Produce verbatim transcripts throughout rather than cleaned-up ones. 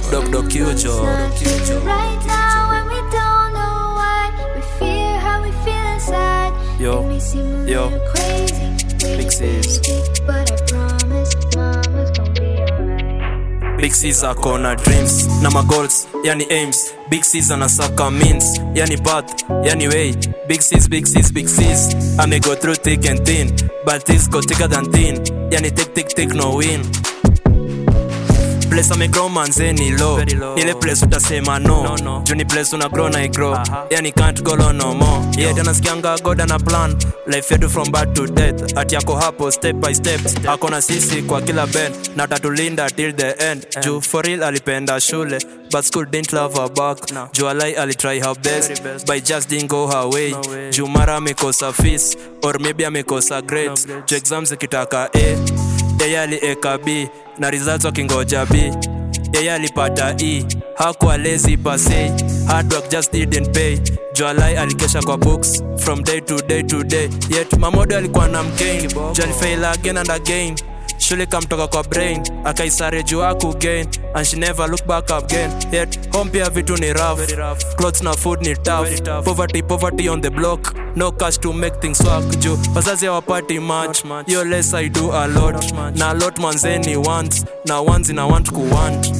Dog Dog Cujo. Right now when we don't know why we feel how we feel inside. Yo, It may seem a yo. little crazy, Big Sis. but I promise mama's gonna be alright. Big Sis akona dreams na my goals, yani aims. Big Sis anasaka means, yani path, yani way. Big Sis, Big Sis, Big Sis. I may go through thick and thin, but this go thicker than thin. Yani thick, thick, thick, no win. Place ame grow manzeni low, ile place utasema no, no, no. Juni place una grow na I grow, uh-huh. Yani can't go low no more. Yeah, tena sikianga God ana plan, life yetu from birth to death. Ati yako hapo step by step, akona sisi kwa kila bend, na tatulinda till the end. Juu for real alipenda shule, but school didn't love her back. No. Juu alai alitry her best, best, but just didn't go her way. No way. Juu mara amekosa fees, or maybe amekosa grades. No Juu exams zikitaka A, yeye alieka B, na results wakingoja B. Yeye alipata E, hakuwa lazy per se. Hard work just didn't pay. Jualai alikesha kwa books from day to day to day. Yet mamodo alikuwa na mgain. Jali fail again and again. Shule kamtoka kwa brain, akaisare juu aku gain, and she never look back up again. Yet home pia vitu ni rough, clothes na food ni tough. tough Poverty, poverty on the block, no cash to make things work. Juu wazazi hawapati much, yo less I do a lot. Na a lot manzeni wants, na ones ina want ku want.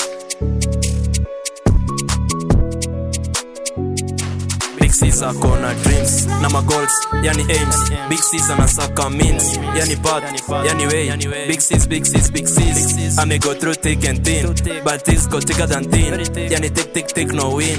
Big Sis akona dreams na my goals, yani aims. Big Sis anasaka means, yani path, yani way. Big Sis, Big Sis, Big Sis. I may go through thick and thin, but this go thicker than thin. Yani thick, thick, thick, no win.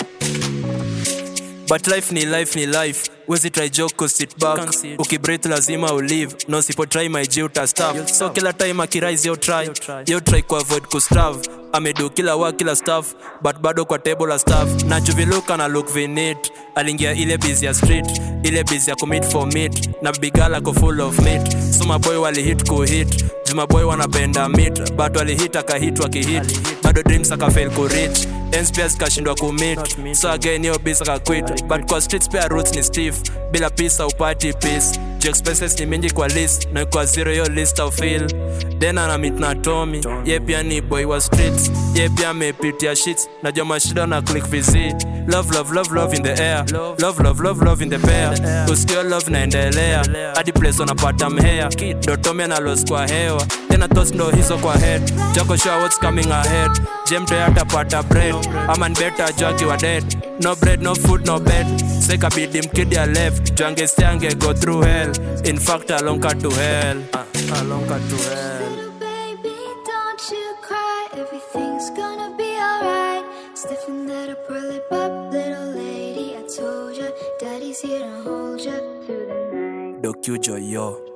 But life ni life ni life. Wezi try joke ku sit back. Ukibreath lazima ulive. No sipo try my G uta stop. So kila time akirise yo try. Yo try ku avoid ku starve. Amedu kila work kila stuff, but bado kwa table la staff. Na juviluka na look vinit. Alingia ile busy ya street, ile busy ya commit for meat. Na bigala ko full of meat. So my boy wali hit ku hit. Juma boy wanapenda meat, but wali hit akahit wakihit. Bado dreams akafail ku reach. Ends pia zikashindwa kumit. So again yo busy akaquit. But kwa streets pia roots ni stiff. Bila peace au party peace. Juu expenses ni mingi kwa list, na kwa zero yo list au feel. Then ana meet na Tommy, ye pia ni boy wa streets. Ye pia mepitia shits, na joma shida na click visit. Love, love, love, love in the air. Love, love, love, love in the pair. Usikio love naendelea, hadi place wanapata mhea. Do Tommy ana lost kwa hewa, tena thoughts ndo hizo kwa head. Joko sure what's coming ahead. Jemto yatapata bread, ama better jockey wa dead. No bread, no food, no bed. Seka bidi mkidi ya left, jange stiange go through hell. In fact, along cut to hell. Uh, along cut to hell. Little baby, don't you cry. Everything's gonna be alright. Stiffen that up, roll it up, little lady. I told ya, daddy's here to hold ya through the night. Dog Cujo, yo.